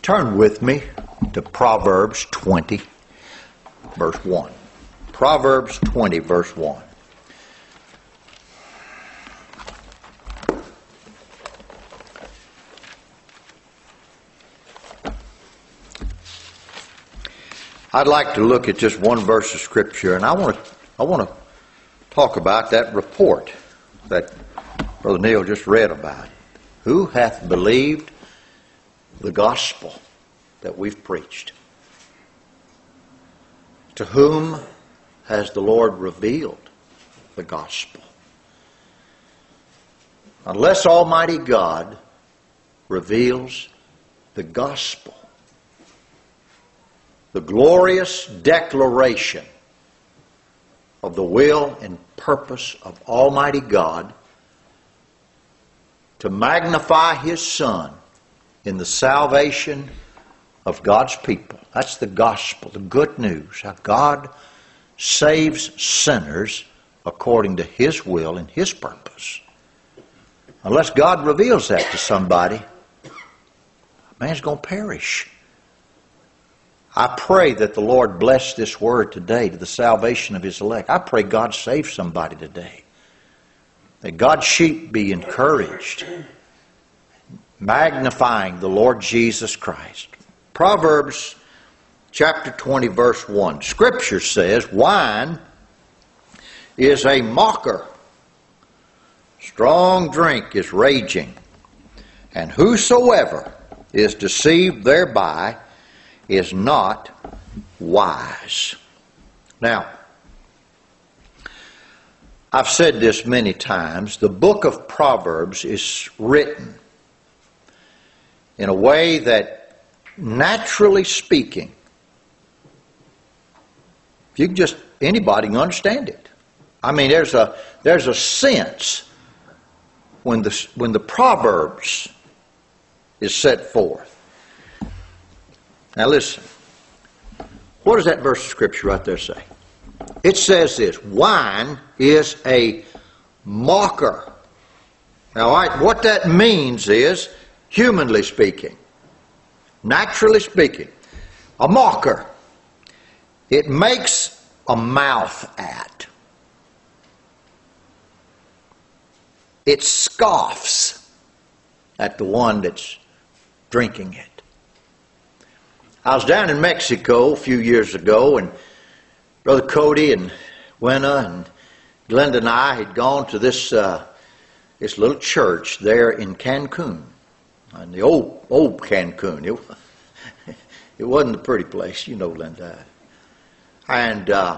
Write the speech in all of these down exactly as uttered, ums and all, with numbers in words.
Turn with me to Proverbs twenty, verse one. Proverbs twenty, verse one. I'd like to look at just one verse of Scripture, and I want to I want to talk about that report that Brother Neil just read about. Who hath believed the gospel that we've preached? To whom has the Lord revealed the gospel? Unless Almighty God reveals the gospel, the glorious declaration of the will and purpose of Almighty God to magnify His Son in the salvation of God's people. That's the gospel, the good news, how God saves sinners according to His will and His purpose. Unless God reveals that to somebody, a man's going to perish. I pray that the Lord bless this word today to the salvation of His elect. I pray God save somebody today. That God's sheep be encouraged, magnifying the Lord Jesus Christ. Proverbs chapter twenty, verse one. Scripture says, wine is a mocker. Strong drink is raging. And whosoever is deceived thereby is not wise. Now, I've said this many times. The book of Proverbs is written in a way that, naturally speaking, you can just, anybody can understand it. I mean, there's a there's a sense when the when the Proverbs is set forth. Now listen, what does that verse of Scripture right there say? It says this, wine is a mocker. Now what that means is, humanly speaking, naturally speaking, a mocker. It makes a mouth at. It scoffs at the one that's drinking it. I was down in Mexico a few years ago, and Brother Cody and Wena and Glenda and I had gone to this uh, this little church there in Cancun, in the old old Cancun. It, it wasn't a pretty place, you know, Glenda. And uh,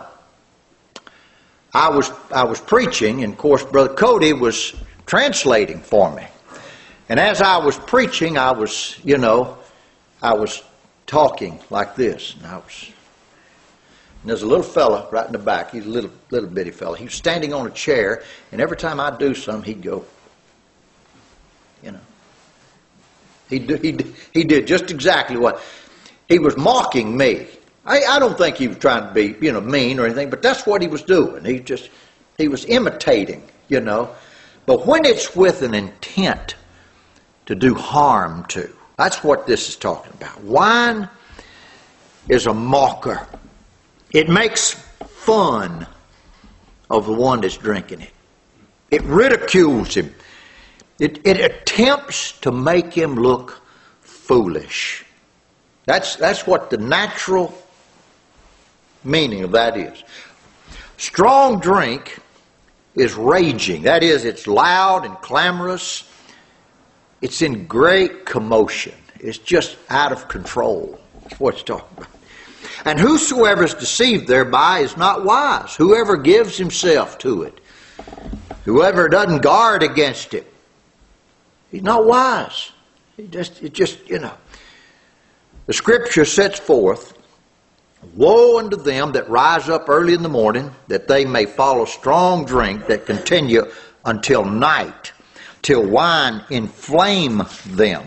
I was I was preaching, and of course Brother Cody was translating for me. And as I was preaching, I was, you know, I was talking like this, and I was. And there's a little fella right in the back. He's a little little bitty fella. He was standing on a chair, and every time I'd do something, he'd go. You know. He do, he he did just exactly what he was mocking me. I, I don't think he was trying to be, you know, mean or anything, but that's what he was doing. He just he was imitating, you know. But when it's with an intent to do harm to, that's what this is talking about. Wine is a mocker. It makes fun of the one that's drinking it. It ridicules him. It, it attempts to make him look foolish. That's, that's what the natural meaning of that is. Strong drink is raging. That is, it's loud and clamorous. It's in great commotion. It's just out of control. That's what it's talking about. And whosoever is deceived thereby is not wise. Whoever gives himself to it. Whoever doesn't guard against it. He's not wise. He just, it just, you know. The Scripture sets forth, woe unto them that rise up early in the morning, that they may follow strong drink that continue until night, till wine inflame them.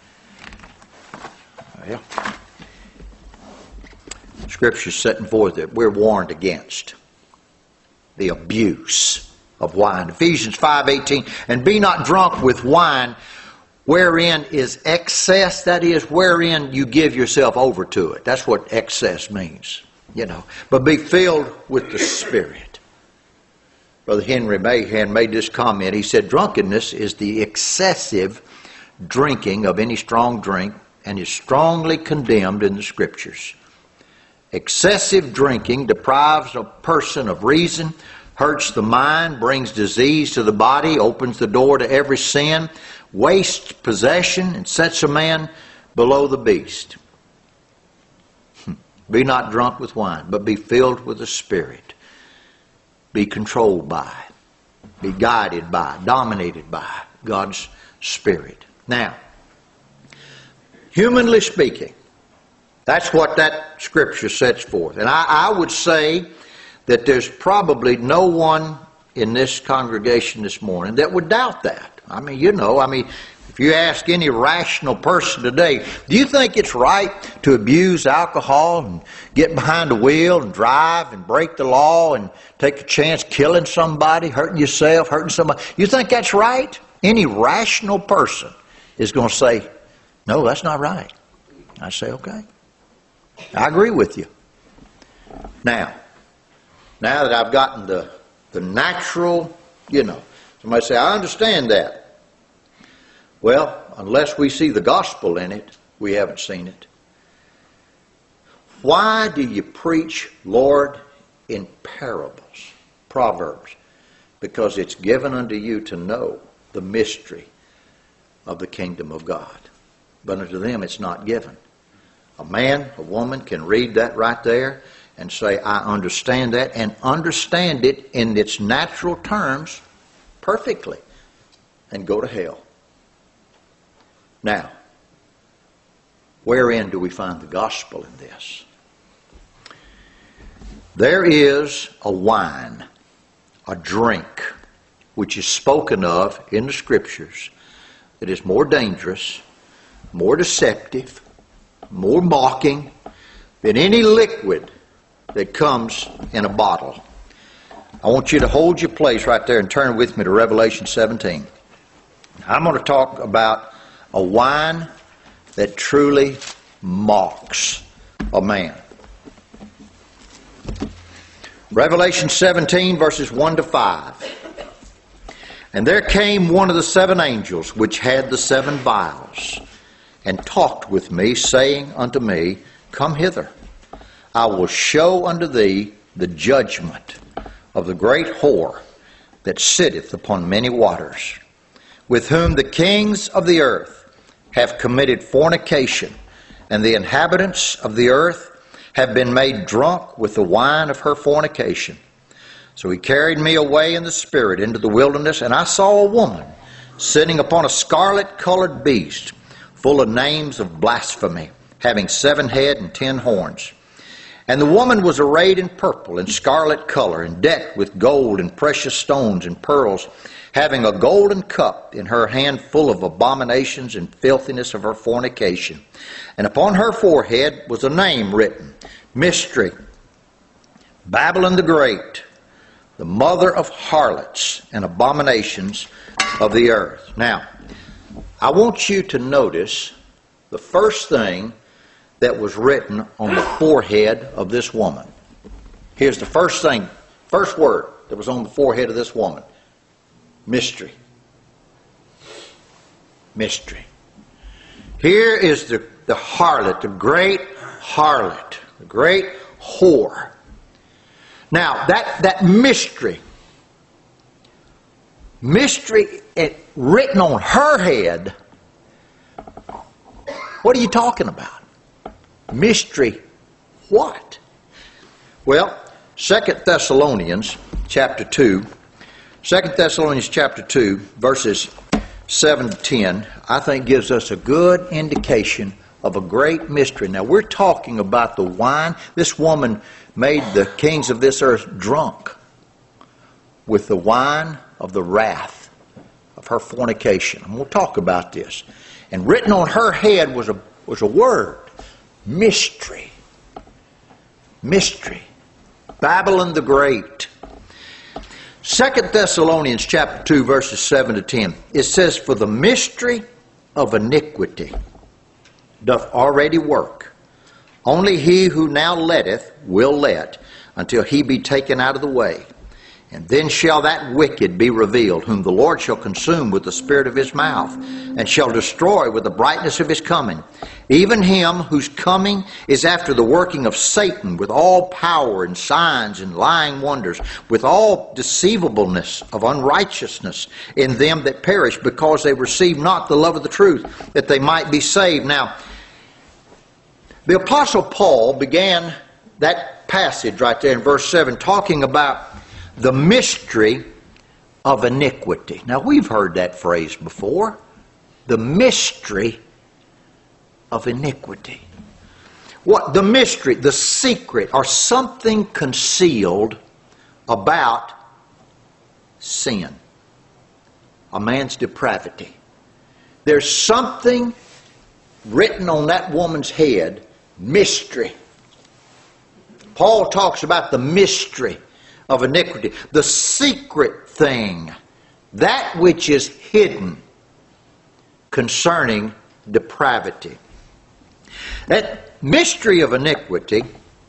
Well, Scripture is setting forth that we're warned against the abuse of wine. Ephesians five eighteen, and be not drunk with wine wherein is excess, that is, wherein you give yourself over to it. That's what excess means, you know. But be filled with the Spirit. Brother Henry Mahan made this comment. He said, drunkenness is the excessive drinking of any strong drink and is strongly condemned in the Scriptures. Excessive drinking deprives a person of reason, hurts the mind, brings disease to the body, opens the door to every sin, wastes possession, and sets a man below the beast. Be not drunk with wine, but be filled with the Spirit. Be controlled by, be guided by, dominated by God's Spirit. Now, humanly speaking, that's what that Scripture sets forth. And I, I would say that there's probably no one in this congregation this morning that would doubt that. I mean, you know, I mean, if you ask any rational person today, do you think it's right to abuse alcohol and get behind the wheel and drive and break the law and take a chance killing somebody, hurting yourself, hurting somebody? You think that's right? Any rational person is going to say, no, that's not right. I say, okay. I agree with you. Now, now that I've gotten the, the natural, you know, somebody say, I understand that. Well, unless we see the gospel in it, we haven't seen it. Why do you preach, Lord, in parables, proverbs? Because it's given unto you to know the mystery of the kingdom of God. But unto them it's not given. A man, a woman can read that right there and say, I understand that, and understand it in its natural terms perfectly, and go to hell. Now, wherein do we find the gospel in this? There is a wine, a drink, which is spoken of in the Scriptures that is more dangerous, more deceptive, more mocking than any liquid that comes in a bottle. I want you to hold your place right there and turn with me to Revelation seventeen. I'm going to talk about a wine that truly mocks a man. Revelation seventeen, verses one to five. And there came one of the seven angels which had the seven vials, and talked with me, saying unto me, Come hither, I will show unto thee the judgment of the great whore that sitteth upon many waters, with whom the kings of the earth have committed fornication, and the inhabitants of the earth have been made drunk with the wine of her fornication. So he carried me away in the spirit into the wilderness, and I saw a woman sitting upon a scarlet-colored beast, full of names of blasphemy, having seven head and ten horns. And the woman was arrayed in purple and scarlet color, and decked with gold and precious stones and pearls, having a golden cup in her hand full of abominations and filthiness of her fornication. And upon her forehead was a name written, Mystery, Babylon the Great, the mother of harlots and abominations of the earth. Now, I want you to notice the first thing that was written on the forehead of this woman. Here's the first thing, first word that was on the forehead of this woman. Mystery. Mystery. Here is the, the harlot, the great harlot, the great whore. Now, that, that mystery, mystery it, written on her head, what are you talking about? Mystery what? Well, Second Thessalonians chapter two, Second Thessalonians chapter two, verses seven to ten, I think gives us a good indication of a great mystery. Now, we're talking about the wine. This woman made the kings of this earth drunk with the wine of the wrath of her fornication. And we'll talk about this. And written on her head was a was a word. Mystery. Mystery. Babylon the Great. Second Thessalonians chapter two, verses seven to ten. It says, For the mystery of iniquity doth already work. Only he who now letteth will let, until he be taken out of the way. And then shall that wicked be revealed, whom the Lord shall consume with the spirit of his mouth, and shall destroy with the brightness of his coming. Even him whose coming is after the working of Satan, with all power and signs and lying wonders, with all deceivableness of unrighteousness in them that perish, because they receive not the love of the truth, that they might be saved. Now, the Apostle Paul began that passage right there in verse seven talking about the mystery of iniquity. Now, we've heard that phrase before. The mystery of iniquity. What? The mystery, the secret, or something concealed about sin. A man's depravity. There's something written on that woman's head, mystery. Paul talks about the mystery of iniquity, the secret thing, that which is hidden concerning depravity. That mystery of iniquity,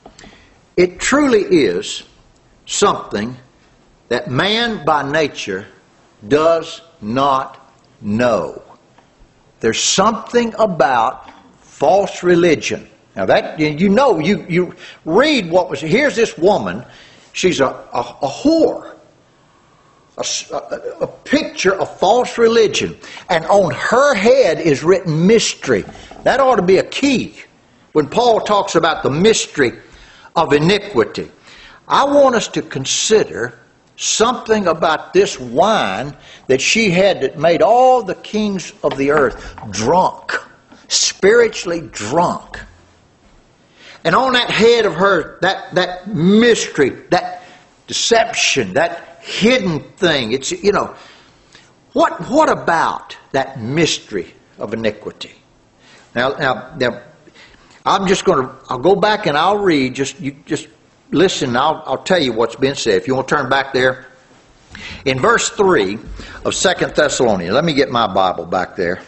it truly is something that man by nature does not know. There's something about false religion. Now that, you know, you, you read what was, here's this woman. She's a, a, a whore, a, a, a picture of false religion. And on her head is written mystery. That ought to be a key when Paul talks about the mystery of iniquity. I want us to consider something about this wine that she had that made all the kings of the earth drunk, spiritually drunk. And on that head of her, that, that mystery, that deception, that hidden thing, it's, you know, what, what about that mystery of iniquity? Now, now, now I'm just going to, I'll go back and I'll read, just, you just listen, I'll, I'll tell you what's been said. If you want to turn back there. In verse three of Second Thessalonians, let me get my Bible back there.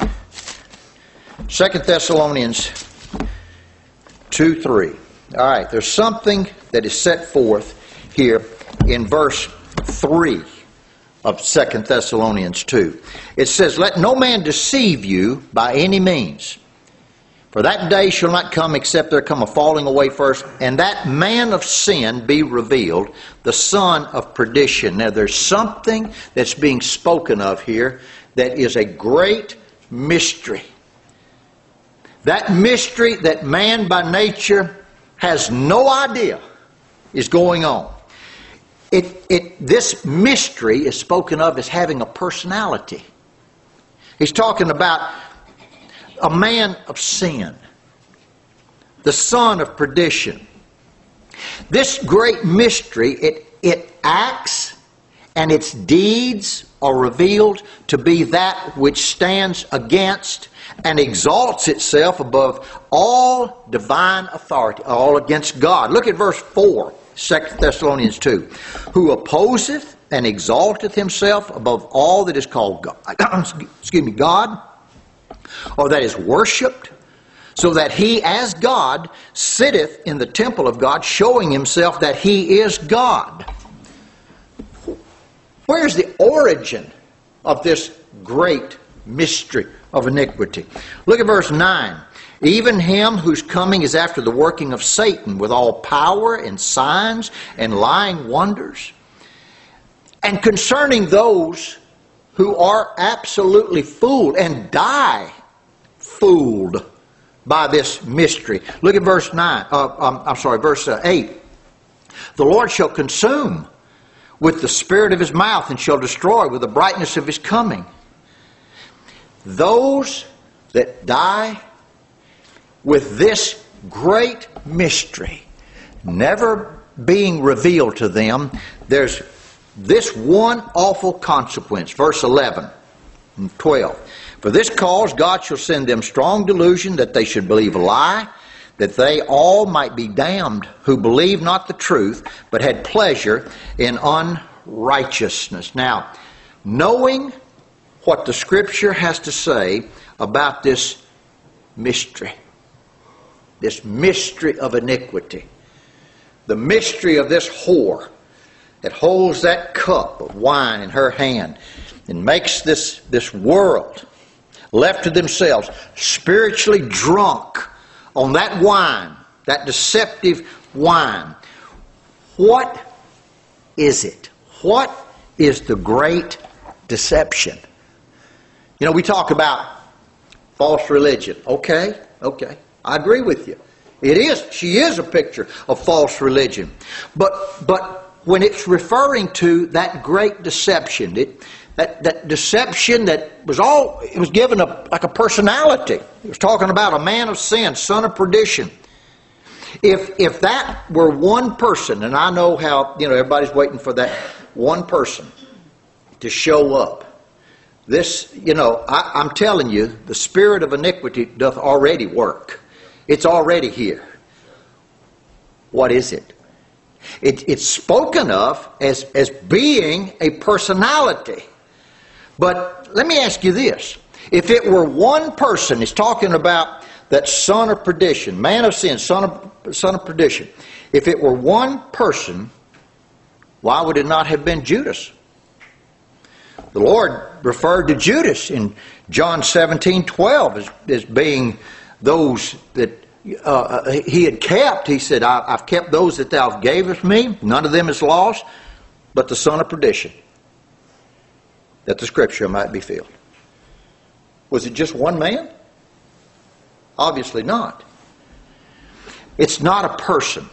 Second Thessalonians two three. All right, there's something that is set forth here in verse three of Second Thessalonians two. It says, "Let no man deceive you by any means. For that day shall not come except there come a falling away first, and that man of sin be revealed, the son of perdition." Now there's something that's being spoken of here that is a great mystery. That mystery that man by nature has no idea is going on. It, it, this mystery is spoken of as having a personality. He's talking about a man of sin, the son of perdition. This great mystery, it, it acts and its deeds are revealed to be that which stands against and exalts itself above all divine authority, all against God. Look at verse four, Second Thessalonians two. "Who opposeth and exalteth himself above all that is called God, excuse me, God, or that is worshipped, so that he as God sitteth in the temple of God, showing himself that he is God." Where's the origin of this great mystery of iniquity? Look at verse nine. "Even him whose coming is after the working of Satan, with all power and signs and lying wonders." And concerning those who are absolutely fooled and die fooled by this mystery. Look at verse nine. Uh, um, I'm sorry, verse uh, eight. "The Lord shall consume with the spirit of his mouth, and shall destroy with the brightness of his coming." Those that die with this great mystery never being revealed to them, there's this one awful consequence. Verse eleven and twelve. "For this cause God shall send them strong delusion, that they should believe a lie, that they all might be damned, who believe not the truth, but had pleasure in unrighteousness." Now, knowing what the Scripture has to say about this mystery. This mystery of iniquity. The mystery of this whore that holds that cup of wine in her hand and makes this, this world, left to themselves, spiritually drunk on that wine, that deceptive wine. What is it? What is the great deception? You know, we talk about false religion. Okay, okay. I agree with you. It is. She is a picture of false religion. But but when it's referring to that great deception, it, that, that deception that was all, it was given a, like a personality. It was talking about a man of sin, son of perdition. If if that were one person, and I know how, you know, everybody's waiting for that one person to show up. This, you know, I, I'm telling you, the spirit of iniquity doth already work. It's already here. What is it? It it's spoken of as, as being a personality. But let me ask you this. If it were one person, it's talking about that son of perdition, man of sin, son of, son of perdition. If it were one person, why would it not have been Judas? The Lord referred to Judas in John seventeen twelve as, as being those that uh, he had kept. He said, I, I've kept those that thou gavest me. None of them is lost, but the son of perdition, that the Scripture might be filled. Was it just one man? Obviously not. It's not a person.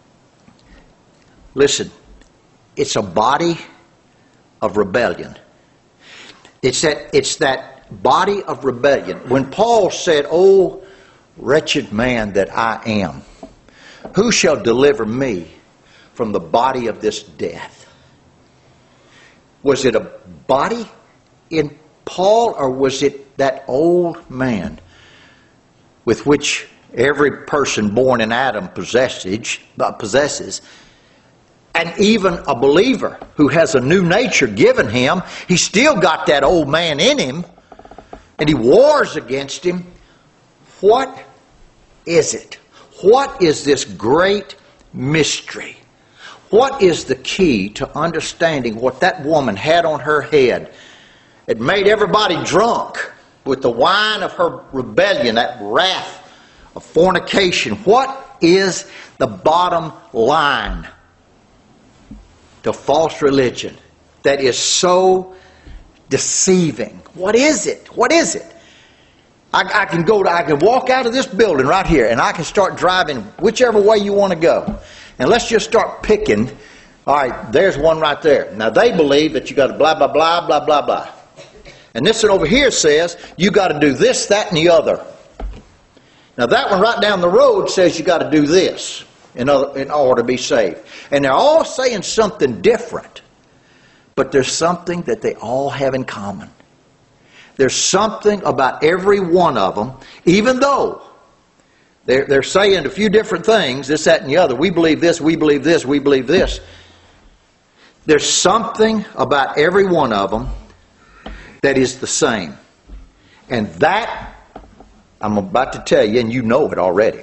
Listen, it's a body of rebellion. It's that, it's that body of rebellion. When Paul said, "O wretched man that I am, who shall deliver me from the body of this death?" Was it a body in Paul, or was it that old man with which every person born in Adam possesses, possesses, and even a believer who has a new nature given him, he's still got that old man in him, and he wars against him. What is it? What is this great mystery? What is the key to understanding what that woman had on her head? It made everybody drunk with the wine of her rebellion, that wrath of fornication. What is the bottom line to false religion that is so deceiving? What is it? What is it? I, I can go to, I can walk out of this building right here and I can start driving whichever way you want to go. And let's just start picking. All right, there's one right there. Now they believe that you got to blah, blah, blah, blah, blah, blah. And this one over here says you got to do this, that, and the other. Now that one right down the road says you got to do this in order, in order to be saved. And they're all saying something different. But there's something that they all have in common. There's something about every one of them, even though they're, they're saying a few different things, this, that, and the other. We believe this, we believe this, we believe this. There's something about every one of them that is the same. And that, I'm about to tell you, and you know it already.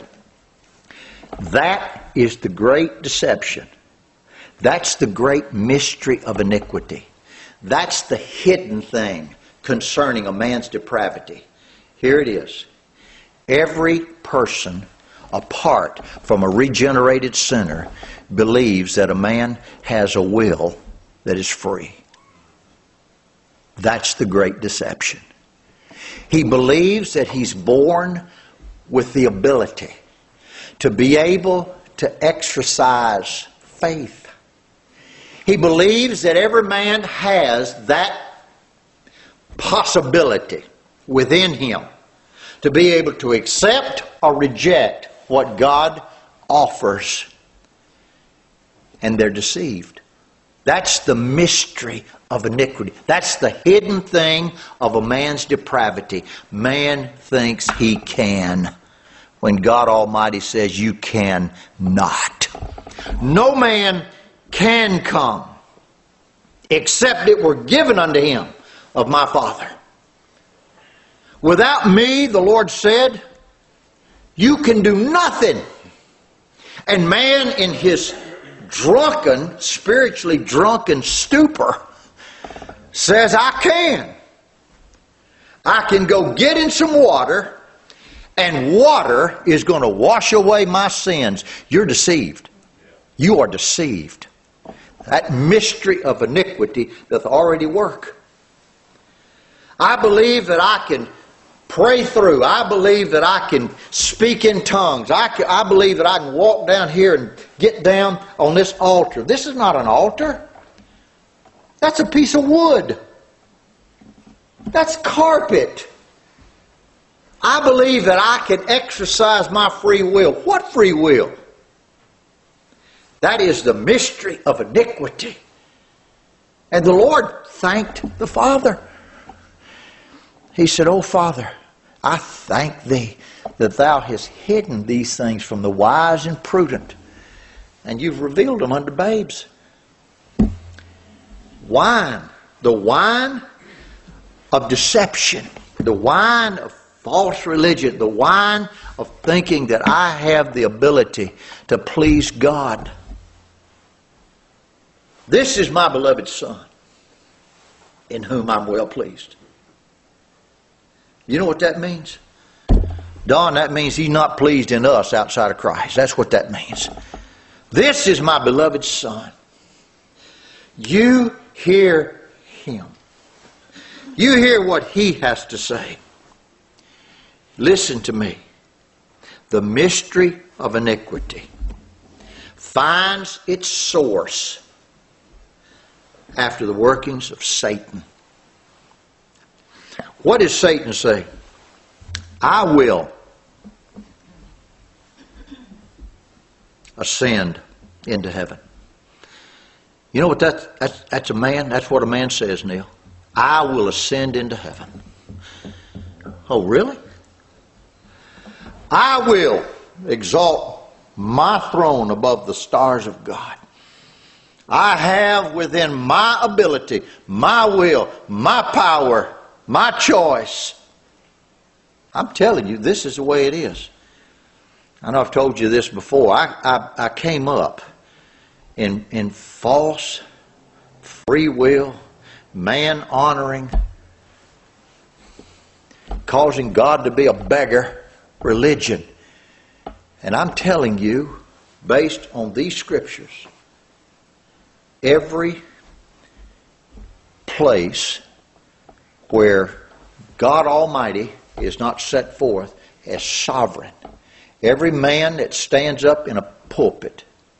That is the great deception. That's the great mystery of iniquity. That's the hidden thing concerning a man's depravity. Here it is. Every person apart from a regenerated sinner believes that a man has a will that is free. That's the great deception. He believes that he's born with the ability to be able to exercise faith. He believes that every man has that possibility within him to be able to accept or reject what God offers. And they're deceived. That's the mystery of iniquity. That's the hidden thing of a man's depravity. Man thinks he can, when God Almighty says you can not. No man can come except it were given unto him of my Father. Without me, the Lord said, you can do nothing. And man, in his drunken, spiritually drunken stupor, says, I can. I can go get in some water, and water is going to wash away my sins. You're deceived. You are deceived. That mystery of iniquity doth already work. I believe that I can pray through. I believe that I can speak in tongues. I, can, I believe that I can walk down here and get down on this altar. This is not an altar. That's a piece of wood. That's carpet. I believe that I can exercise my free will. What free will? That is the mystery of iniquity. And the Lord thanked the Father. He said, "Oh, Father, I thank Thee that Thou hast hidden these things from the wise and prudent, and You've revealed them unto babes." Wine, the wine of deception, the wine of false religion, the wine of thinking that I have the ability to please God. This is my beloved Son, in whom I'm well pleased. You know what that means? Don, that means He's not pleased in us outside of Christ. That's what that means. This is my beloved Son. You hear Him. You hear what He has to say. Listen to me. The mystery of iniquity finds its source after the workings of Satan. What does Satan say? I will ascend into heaven. You know what that's, that's, that's a man? That's what a man says, Neil. I will ascend into heaven. Oh, really? I will exalt my throne above the stars of God. I have within my ability, my will, my power, my choice. I'm telling you, this is the way it is. I know I've told you this before. I, I, I came up in, in false free will, man-honoring, causing God to be a beggar religion. And I'm telling you, based on these scriptures, every place where God Almighty is not set forth as sovereign, every man that stands up in a pulpit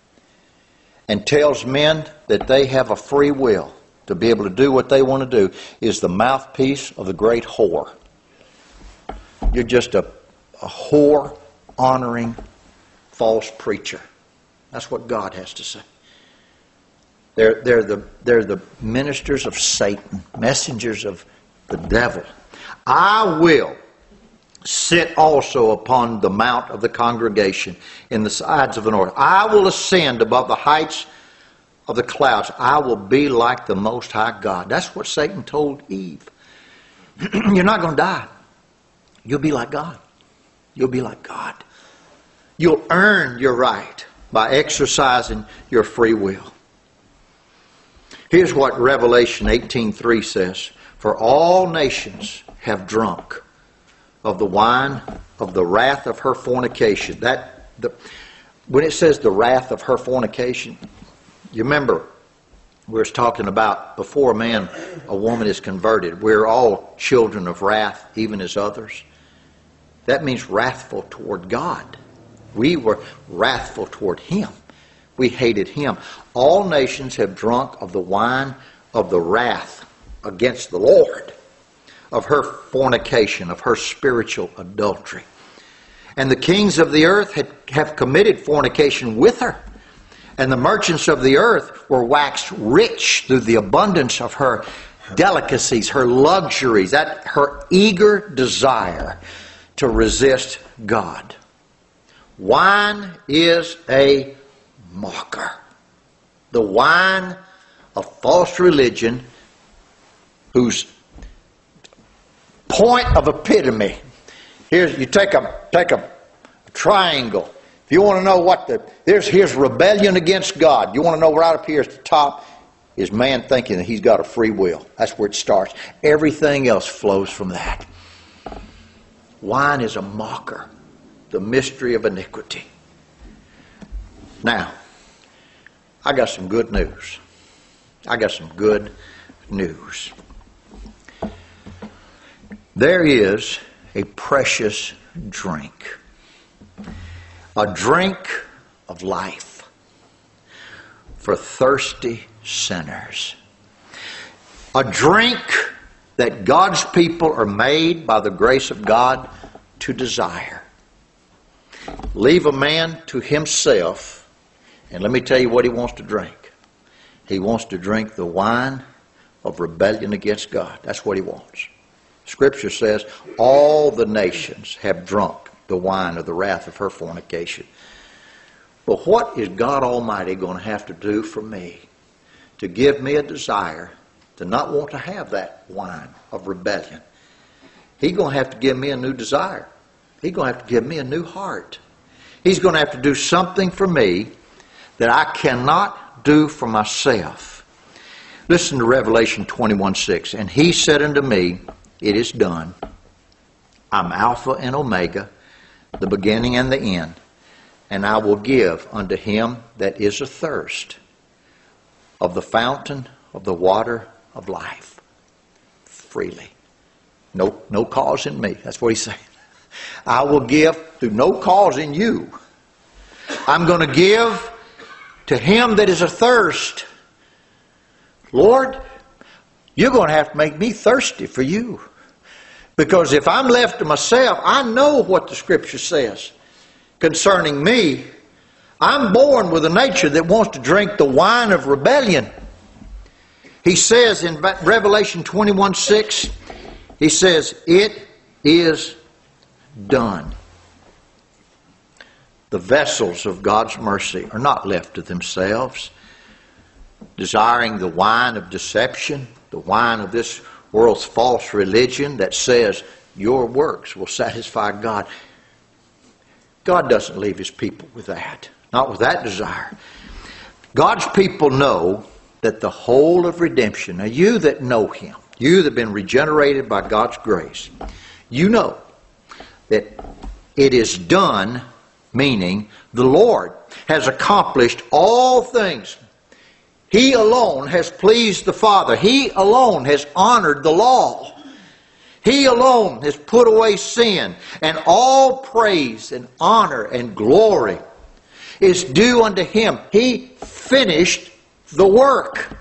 and tells men that they have a free will to be able to do what they want to do is the mouthpiece of the great whore. You're just a, a whore-honoring false preacher. That's what God has to say. They're, they're, the, they're the ministers of Satan, messengers of the devil. I will sit also upon the mount of the congregation in the sides of the north. I will ascend above the heights of the clouds. I will be like the Most High God. That's what Satan told Eve. You're not going to die. You'll be like God. You'll be like God. You'll earn your right by exercising your free will. Here's what Revelation eighteen three says. For all nations have drunk of the wine of the wrath of her fornication. That the, when it says the wrath of her fornication, you remember we were talking about before a man, a woman is converted. We're all children of wrath, even as others. That means wrathful toward God. We were wrathful toward Him. We hated Him. All nations have drunk of the wine of the wrath against the Lord, of her fornication, of her spiritual adultery. And the kings of the earth had, have committed fornication with her. And the merchants of the earth were waxed rich through the abundance of her delicacies, her luxuries, that her eager desire to resist God. Wine is a mocker. The wine of false religion whose point of epitome. Here's, you take a, take a triangle. If you want to know what the, there's, here's rebellion against God. You want to know right up here at the top is man thinking that he's got a free will. That's where it starts. Everything else flows from that. Wine is a mocker. The mystery of iniquity. Now, I got some good news. I got some good news. There is a precious drink. A drink of life for thirsty sinners. A drink that God's people are made by the grace of God to desire. Leave a man to himself, and let me tell you what he wants to drink. He wants to drink the wine of rebellion against God. That's what he wants. Scripture says, all the nations have drunk the wine of the wrath of her fornication. But what is God Almighty going to have to do for me to give me a desire to not want to have that wine of rebellion? He's going to have to give me a new desire. He's going to have to give me a new heart. He's going to have to do something for me that I cannot do for myself. Listen to Revelation twenty-one six. And he said unto me, it is done. I'm Alpha and Omega, the beginning and the end. And I will give unto him that is athirst of the fountain of the water of life freely. No, no cause in me. That's what he's saying. I will give through no cause in you. I'm going to give to him that is athirst. Lord, you're going to have to make me thirsty for you. Because if I'm left to myself, I know what the Scripture says concerning me. I'm born with a nature that wants to drink the wine of rebellion. He says in Revelation twenty-one six, he says, it is done. The vessels of God's mercy are not left to themselves, desiring the wine of deception, the wine of this world's false religion that says your works will satisfy God. God doesn't leave his people with that. Not with that desire. God's people know that the whole of redemption, now you that know him, you that have been regenerated by God's grace, you know that it is done, meaning the Lord has accomplished all things. He alone has pleased the Father. He alone has honored the law. He alone has put away sin. And all praise and honor and glory is due unto him. He finished the work.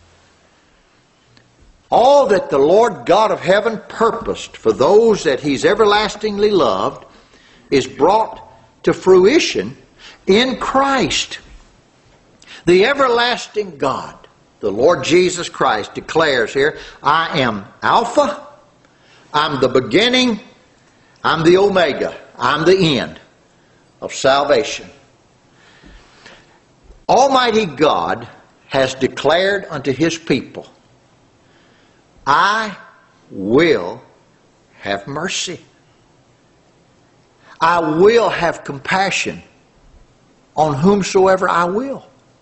All that the Lord God of heaven purposed for those that he's everlastingly loved is brought to fruition in Christ. The everlasting God, the Lord Jesus Christ, declares here, I am Alpha, I'm the beginning, I'm the Omega, I'm the end of salvation. Almighty God has declared unto his people, I will have mercy. I will have compassion on whomsoever I will.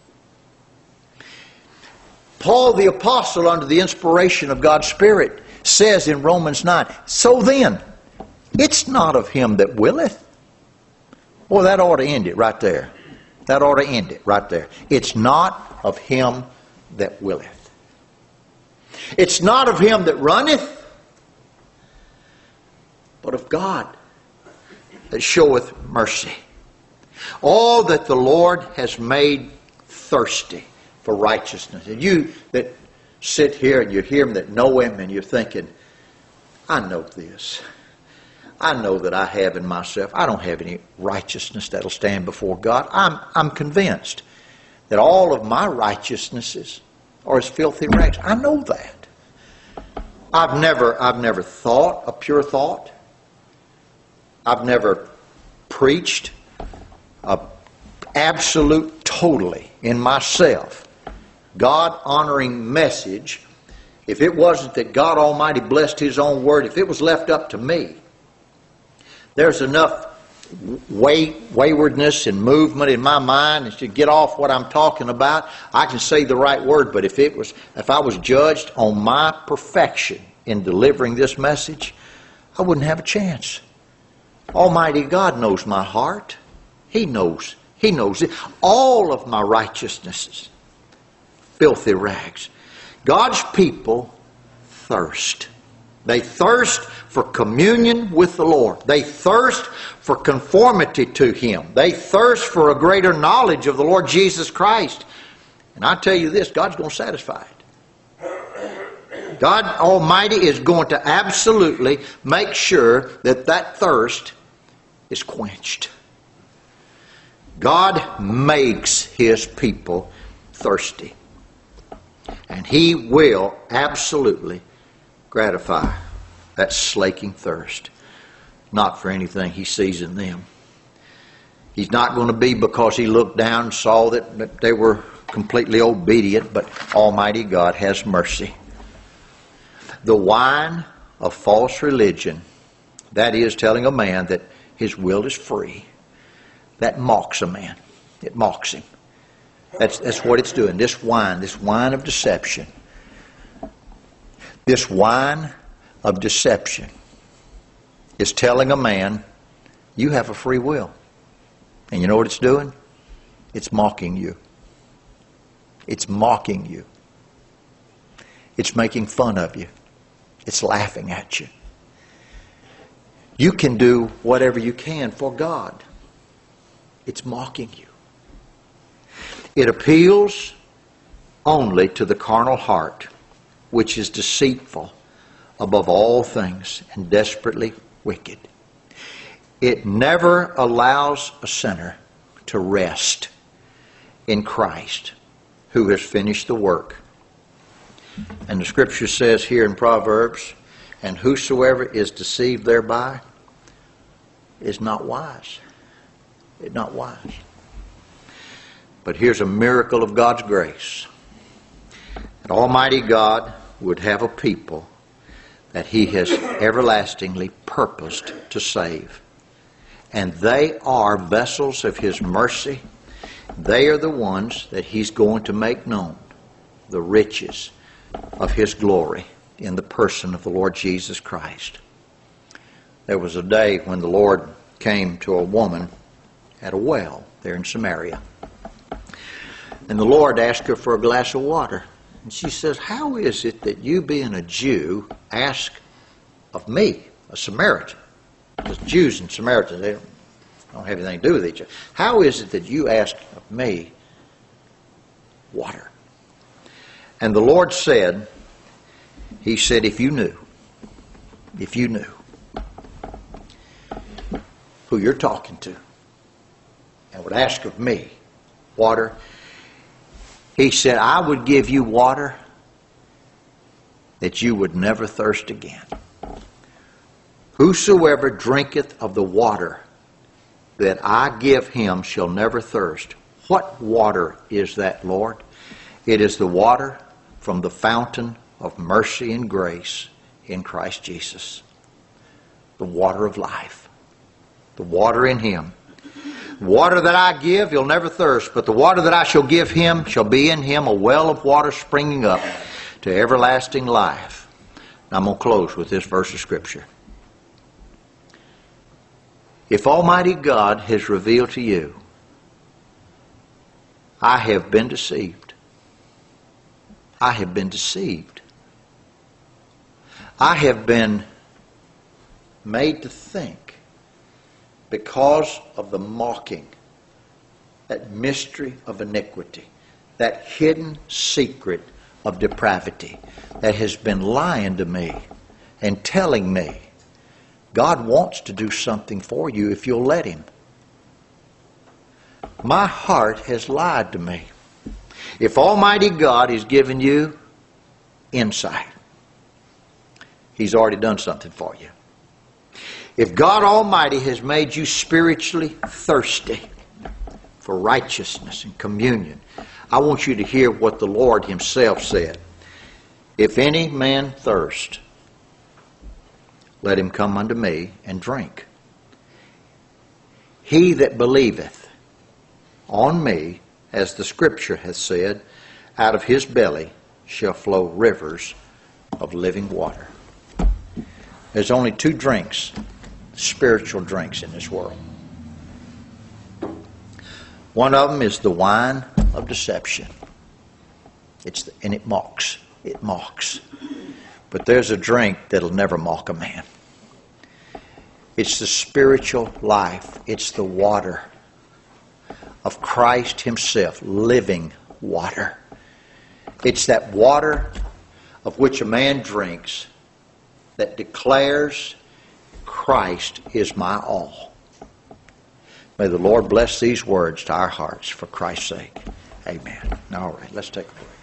Paul the Apostle, under the inspiration of God's Spirit, says in Romans nine, so then, it's not of him that willeth. Well, that ought to end it right there. That ought to end it right there. It's not of him that willeth. It's not of him that runneth, but of God that showeth mercy. All that the Lord has made thirsty for righteousness. And you that sit here and you hear him that know him and you're thinking, I know this. I know that I have in myself. I don't have any righteousness that'll stand before God. I'm, I'm convinced that all of my righteousnesses are as filthy rags. I know that. I've never, I've never thought a pure thought. I've never preached a absolute, totally in myself, God-honoring message if it wasn't that God Almighty blessed His own word, if it was left up to me, there's enough way, waywardness and movement in my mind and to get off what I'm talking about. I can say the right word, but if it was, if I was judged on my perfection in delivering this message, I wouldn't have a chance. Almighty God knows my heart. He knows. He knows it. All of my righteousnesses, filthy rags. God's people thirst. They thirst for communion with the Lord. They thirst for conformity to Him. They thirst for a greater knowledge of the Lord Jesus Christ. And I tell you this, God's going to satisfy it. God Almighty is going to absolutely make sure that that thirst is quenched. God makes His people thirsty. And He will absolutely gratify that slaking thirst. Not for anything He sees in them. He's not going to be because He looked down and saw that, that they were completely obedient, but Almighty God has mercy. The wine of false religion, that is telling a man that his will is free, that mocks a man. It mocks him. That's, that's what it's doing. This wine, this wine of deception. This wine of deception is telling a man, you have a free will. And you know what it's doing? It's mocking you. It's mocking you. It's making fun of you. It's laughing at you. You can do whatever you can for God. It's mocking you. It appeals only to the carnal heart, which is deceitful above all things and desperately wicked. It never allows a sinner to rest in Christ, who has finished the work. And the Scripture says here in Proverbs, and whosoever is deceived thereby is not wise. It's not wise. But here's a miracle of God's grace. That Almighty God would have a people that He has everlastingly purposed to save. And they are vessels of His mercy. They are the ones that He's going to make known the riches of His glory in the person of the Lord Jesus Christ. There was a day when the Lord came to a woman at a well there in Samaria. And the Lord asked her for a glass of water. And she says, how is it that you, being a Jew, ask of me, a Samaritan? Because Jews and Samaritans, they don't, don't have anything to do with each other. How is it that you ask of me water? And the Lord said, He said, if you knew, if you knew who you're talking to and would ask of me water, He said, I would give you water that you would never thirst again. Whosoever drinketh of the water that I give him shall never thirst. What water is that, Lord? It is the water from the fountain of mercy and grace in Christ Jesus. The water of life. The water in Him. Water that I give, he'll never thirst, but the water that I shall give him shall be in him a well of water springing up to everlasting life. Now I'm going to close with this verse of Scripture. If Almighty God has revealed to you, I have been deceived. I have been deceived. I have been made to think, because of the mocking, that mystery of iniquity, that hidden secret of depravity that has been lying to me and telling me, God wants to do something for you if you'll let Him. My heart has lied to me. If Almighty God has given you insight, He's already done something for you. If God Almighty has made you spiritually thirsty for righteousness and communion, I want you to hear what the Lord Himself said. If any man thirst, let him come unto me and drink. He that believeth on me, as the Scripture hath said, out of his belly shall flow rivers of living water. There's only two drinks, spiritual drinks in this world. One of them is the wine of deception. It's the, and it mocks. It mocks. But there's a drink that'll never mock a man. It's the spiritual life. It's the water of Christ Himself, living water. It's that water of which a man drinks that declares Christ is my all. May the Lord bless these words to our hearts for Christ's sake. Amen. All right, let's take a break.